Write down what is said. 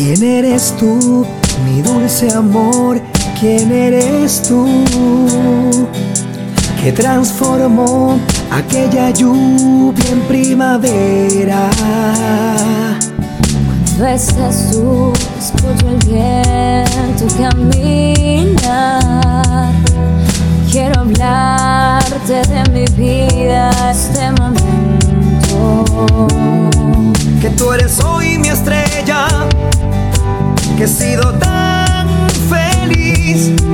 ¿Quién eres tú, mi dulce amor? ¿Quién eres tú? Que transformó aquella lluvia en primavera. Cuando estás tú, escucho el viento caminar. Quiero hablarte de mi vida, este momento. Que tú eres hoy mi estrella, que he sido tan feliz